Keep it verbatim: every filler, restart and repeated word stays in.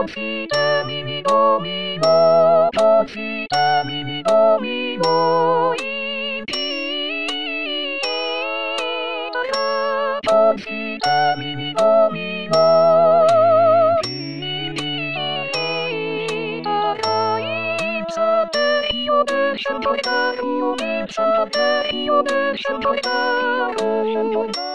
ちて耳のみを閉じて耳のみを一匹だが閉じて耳のみを一匹だがいつだって日を出しといた日を出しといた日を出しといた日を出しといた